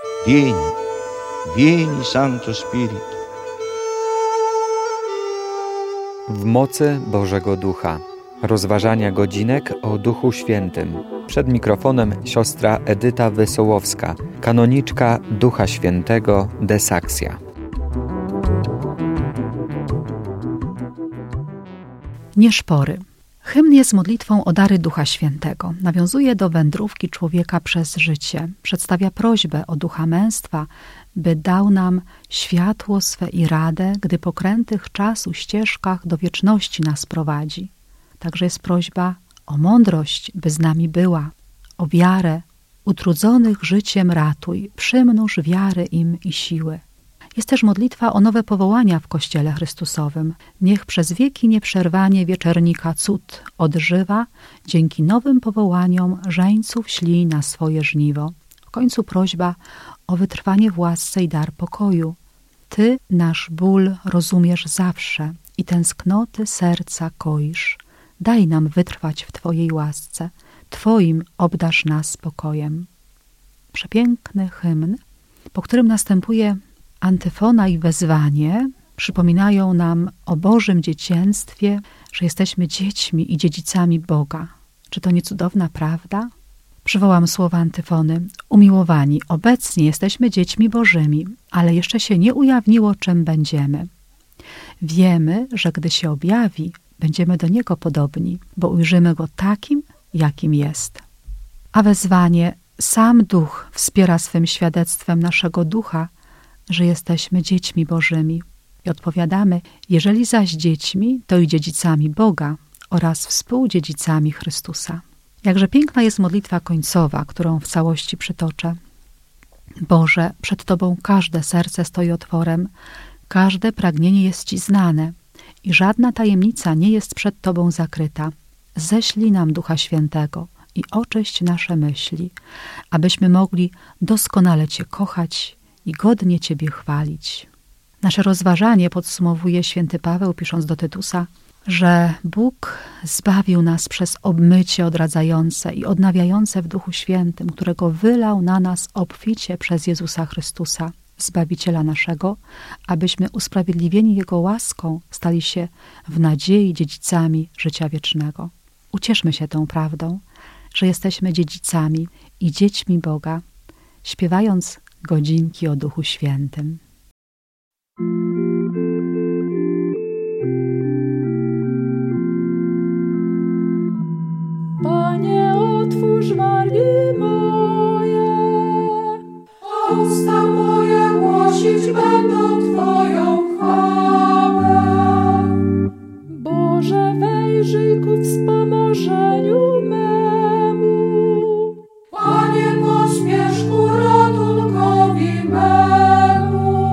Vieni, vieni Santo Spiritu. W mocy Bożego Ducha. Rozważania godzinek o Duchu Świętym. Przed mikrofonem siostra Edyta Wesołowska, kanoniczka Ducha Świętego de Saxia. Nieszpory. Hymn jest modlitwą o dary Ducha Świętego. Nawiązuje do wędrówki człowieka przez życie. Przedstawia prośbę o ducha męstwa, by dał nam światło swe i radę, gdy po krętych czasu ścieżkach do wieczności nas prowadzi. Także jest prośba o mądrość, by z nami była, o wiarę, utrudzonych życiem ratuj, przymnóż wiary im i siły. Jest też modlitwa o nowe powołania w Kościele Chrystusowym. Niech przez wieki nieprzerwanie wieczernika cud odżywa, dzięki nowym powołaniom żeńców ślij na swoje żniwo. W końcu prośba o wytrwanie w łasce i dar pokoju. Ty nasz ból rozumiesz zawsze i tęsknoty serca koisz. Daj nam wytrwać w Twojej łasce, Twoim obdarz nas spokojem. Przepiękny hymn, po którym następuje antyfona i wezwanie, przypominają nam o Bożym dziecięctwie, że jesteśmy dziećmi i dziedzicami Boga. Czy to nie cudowna prawda? Przywołam słowa antyfony. Umiłowani, obecnie jesteśmy dziećmi Bożymi, ale jeszcze się nie ujawniło, czym będziemy. Wiemy, że gdy się objawi, będziemy do Niego podobni, bo ujrzymy Go takim, jakim jest. A wezwanie, sam Duch wspiera swym świadectwem naszego ducha, że jesteśmy dziećmi Bożymi. I odpowiadamy, jeżeli zaś dziećmi, to i dziedzicami Boga oraz współdziedzicami Chrystusa. Jakże piękna jest modlitwa końcowa, którą w całości przytoczę. Boże, przed Tobą każde serce stoi otworem, każde pragnienie jest Ci znane i żadna tajemnica nie jest przed Tobą zakryta. Ześlij nam Ducha Świętego i oczyść nasze myśli, abyśmy mogli doskonale Cię kochać i godnie Ciebie chwalić. Nasze rozważanie podsumowuje święty Paweł, pisząc do Tytusa, że Bóg zbawił nas przez obmycie odradzające i odnawiające w Duchu Świętym, którego wylał na nas obficie przez Jezusa Chrystusa, Zbawiciela naszego, abyśmy usprawiedliwieni Jego łaską stali się w nadziei dziedzicami życia wiecznego. Ucieszmy się tą prawdą, że jesteśmy dziedzicami i dziećmi Boga, śpiewając godzinki o Duchu Świętym. Panie, otwórz wargi moje, a usta moje głosić będą Twoją chwałę. Boże, wejrzyj ku wspomożeniu memu. Panie, pośpiesz ku ratunkowi memu.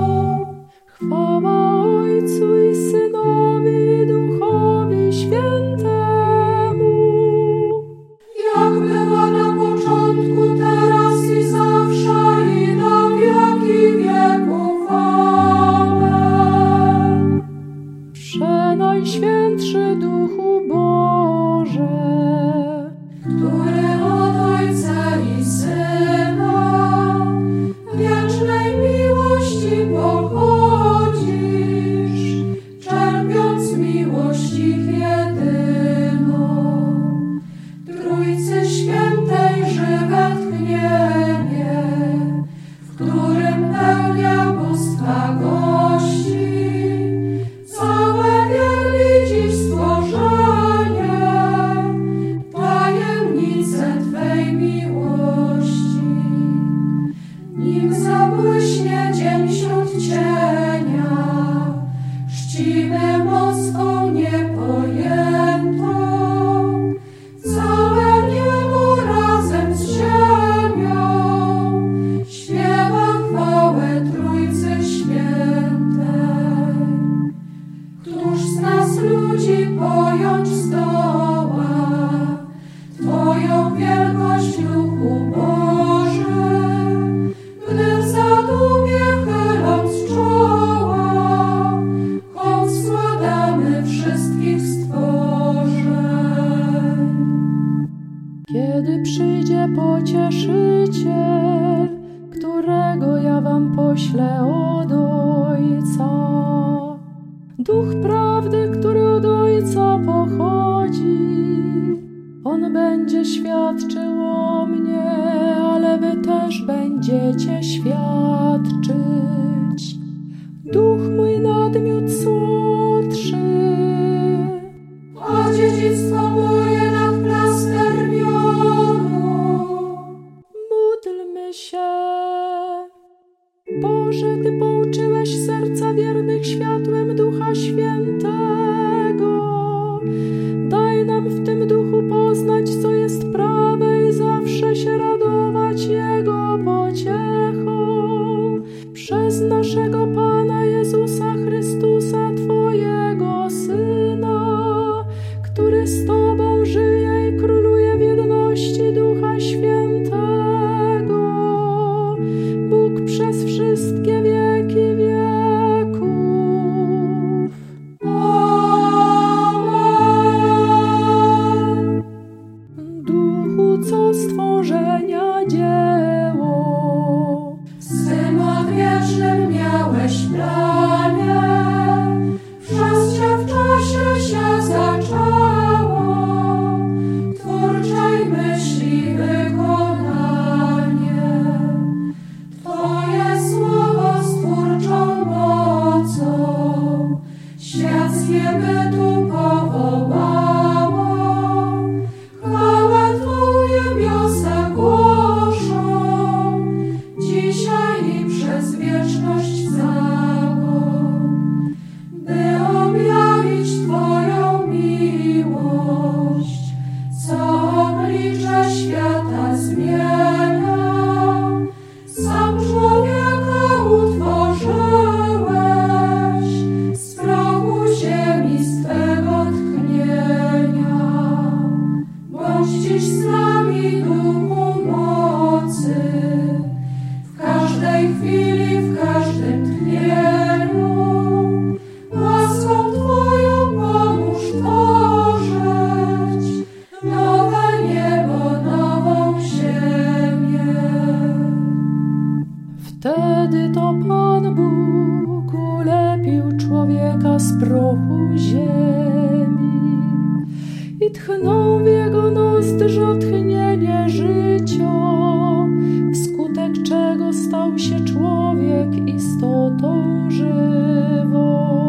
pośle od Ojca. Duch prawdy, który od Ojca pochodzi, On będzie świadczył o mnie, ale wy też będziecie świadczyć. Duch mój nadmiot słodszy, a dziedzictwo moje nad plaster miodu. Módlmy się. Boże, Ty pouczyłeś serca wiernych światłem Ducha Świętego. Daj nam w tym Duchu poznać, co jest prawe i zawsze się radować Jego pociechą. Przez naszego Pana Jezusa Chrystusa, Twojego Syna, który z Tobą żyje i króluje w jedności Ducha Świętego. Bóg przez wszystkie wieki wieków. Amen. Duchu, co stworzenia dzieło, w swym odwiecznym miałeś planie, w czasie się zaczęło, twórczej myśli wykonanie. Twoje słowo stwórczą mocą świat z niebytu powołało. Chwałę Twą niebiosa głoszą, dzisiaj i przez wieczność całą, by objawić Twoją miłość, co oblicze świata zmienia. Sam człowieka utworzyłeś, z prochu ziemi swego tchnienia. Bądź dziś z nami, Duchu mocy, w każdej chwili, w każdym tchnieniu. Łaską Twoją pomóż tworzyć nowe niebo, nową ziemię. Wtedy to Pan Bóg ulepił człowieka z prochu ziemi i tchnął w jego nozdrza tchnienie życia, wskutek czego stał się człowiek istotą żywą.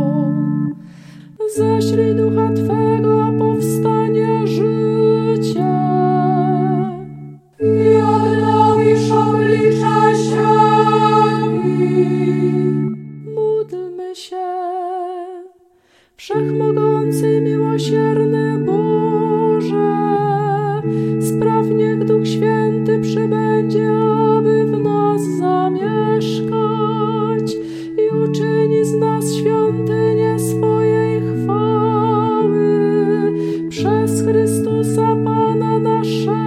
Ześlij Ducha Twego, a powstanie życie i odnowisz oblicze ziemi. Módlmy się. Wszechmogący i miłosierny Boże, spraw, niech Duch Święty przybędzie, aby w nas zamieszkać i uczyni z nas świątynię swojej chwały przez Chrystusa Pana naszego.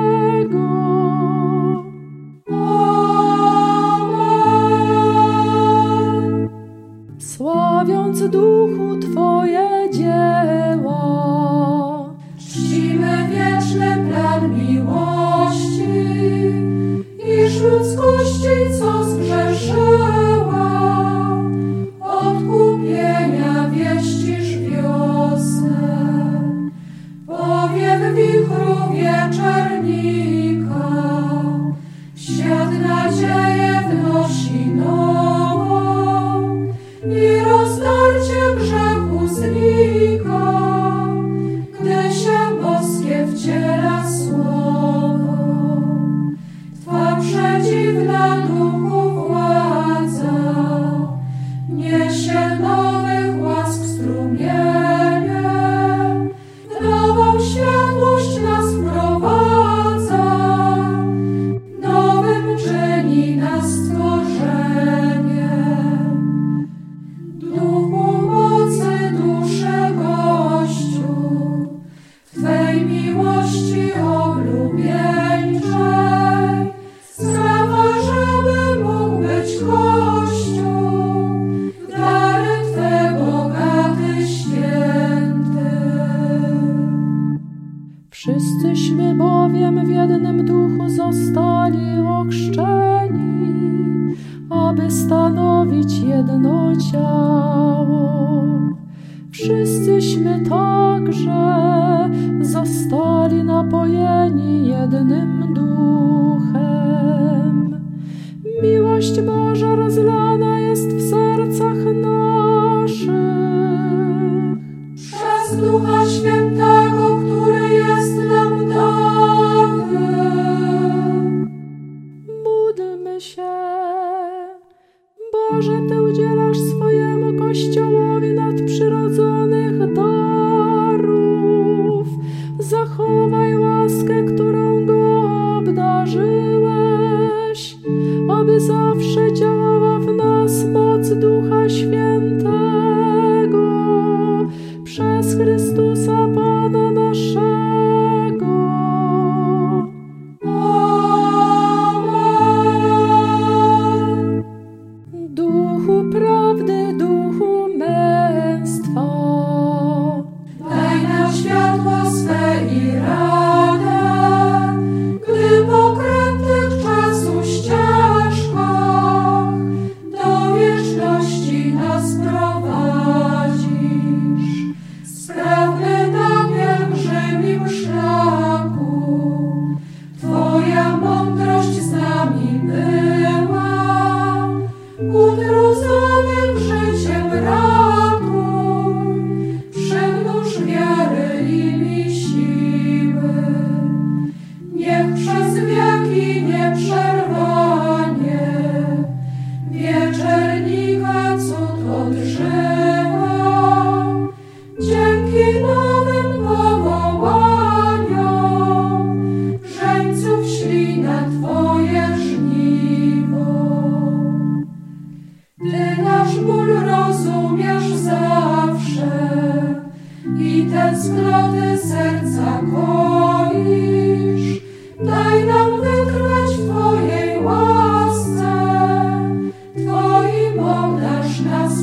Amen. Sławiąc Duchu Twoje dzieła, czcimy wieczny plan miłości, iż ludzkości, co zgrzeszyła, odkupienia wieścisz wiosnę. Powiew wichru wieczernika w świat nadzieję wnosi nową i rozdarcie grzechu znika, gdy się boskie wciela słowo. Twa przedziwna Duchu władza niesie nowych łask strumienie, w nową światłość nas wprowadza, nowym czyni nas stworzenie. Duchu mocy, duszy gościu, w Twej miłości oblubieńczej, sprawa, żeby mógł być Kościół, dary Twe bogaty, święty. Wszyscyśmy bowiem w jednym duchu zostali ochrzczeni, aby stanowić jedno ciało. Wszyscyśmy także zostali napojeni jednym duchem. Miłość Boża rozlana jest w sercach naszych przez Ducha Świętego, który jest nam dany. Módlmy się. Boże, Ty udzielasz swojemu Kościołowi nadprzyrodzonych darów. Zachowaj łaskę, którą go obdarzyłeś, aby zawsze działała w nas moc Ducha Świętego przez Chrystusa Pana naszego. Duchu prawdy, Duchu męstwa, daj nam światło swe i radę, gdy po krętych czasu ścieżkach do wieczności nas prowadzisz. Sprawmy na pielgrzymim szlaku, Twoja mądrość z nami była. Utrudzonych życiem ratuj, przymnóż wiary i mi siły. Niech przez wieki nieprzerwanie wieczernika cud odżywa. Dzięki nowym powołaniom żeńców śli na Twoje żniwo. Ty nasz ból rozumiesz zawsze i tęsknoty serca koisz. Daj nam wytrwać w Twojej łasce, Twoim obdarz nas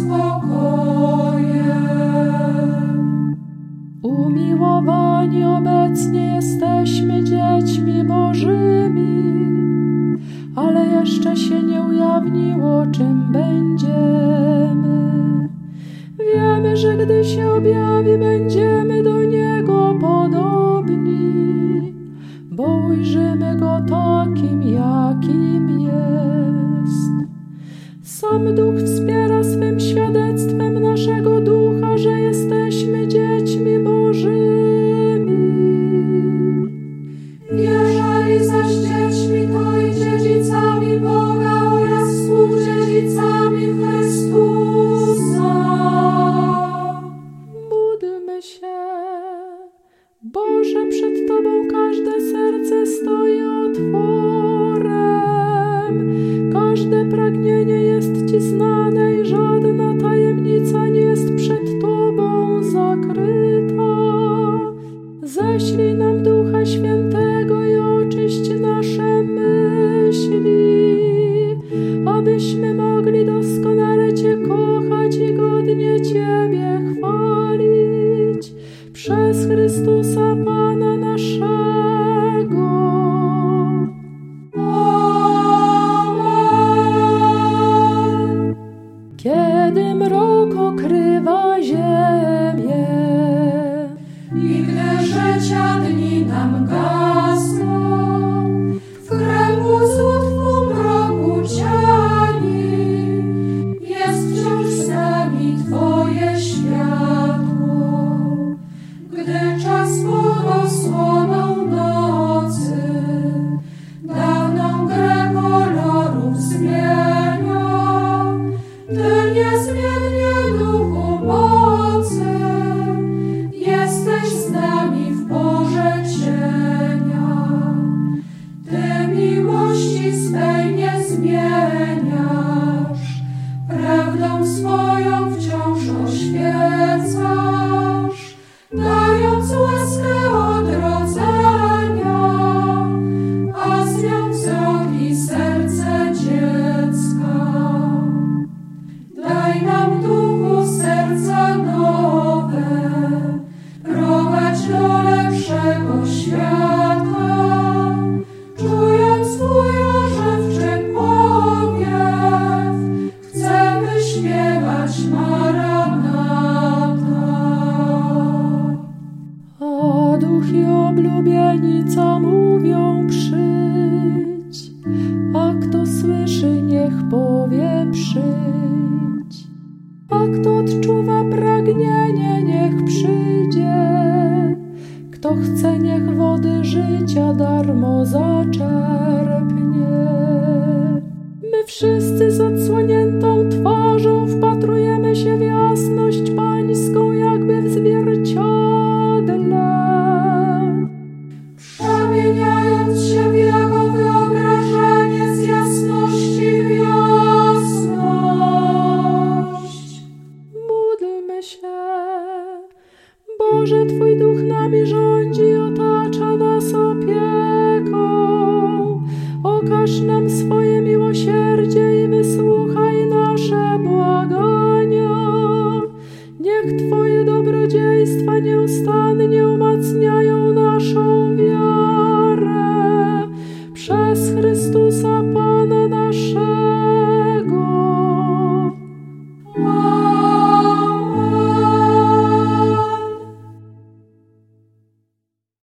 spokojem. Umiłowani obecnie jesteśmy dziećmi Bożymi, ale jeszcze się nie ujawniło, czym będziemy. Wiemy, że gdy się objawi, będziemy do Niego podobni, bo ujrzymy Go takim, jakim jest. Sam Duch wspiera swym świadectwem naszego ducha, że jesteśmy dziećmi Bożymi. Jeżeli zaś dziećmi, to i dziedzicami Boga oraz współdziedzicami Chrystusa. Módlmy się. Boże, przed Tobą każde serce stoi otworem. Każde pragnienie jest Ci znane i żadna tajemnica nie jest przed Tobą zakryta. Ześlij nam Ducha Świętego i oczyść nasze myśli, abyśmy mogli doskonale Cię kochać i godnie Ciebie chwalić przez Chrystusa Pana naszego. Amen. Kiedy mrok okrywa ziemię i gdy życia dni nam gasną, w kręgu złot w mroku cieni jest wciąż z nami Twoje światło. Gdy czas pod osłoną nocy dawną grę kolorów zmienia, Ty niezmiennie, Duchu mocy, jesteś z nami w porze cienia. Ty miłości swej nie zmieniasz, prawdą swoją wciąż oświecasz, dając łaskę odrodzenia, a z nią wzrok i serce dziecka. Daj nam, Duchu, serca nowe, prowadź do lepszego świata, czując Twój ożywczy pokój. cieszyć. A kto odczuwa pragnienie, niech przyjdzie. Kto chce, niech wody życia darmo zaczerpnie. My wszyscy z odsłoniętą twarzą wpatrujemy się w jasność pańską, jakby w zwierciadle. Przemieniając się w jego wyobrażenie z jasności w jasność. Módlmy się. Boże, Twój Duch nami rządzi i otacza nas opieką. Okaż nam swoje miłosierdzie i wysłuchaj nasze błagania. Niech Twoje dobrodziejstwa nieustannie umacniają